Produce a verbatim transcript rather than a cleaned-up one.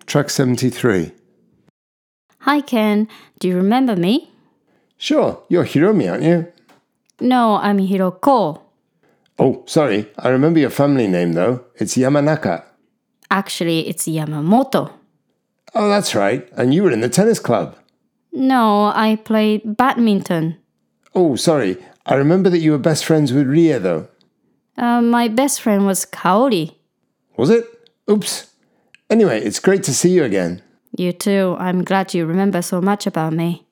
track seventy-three. Hi, Ken. Do you remember me? Sure, you're Hiromi, aren't you? No, I'm Hiroko. Oh, sorry. I remember your family name, though. It's Yamanaka. Actually, it's Yamamoto. Oh, that's right. And you were in the tennis club. No, I played badminton. Oh, sorry. I remember that you were best friends with Rie, though. Uh, my best friend was Kaori. Was it? Oops. Anyway, it's great to see you again. You too. I'm glad you remember so much about me.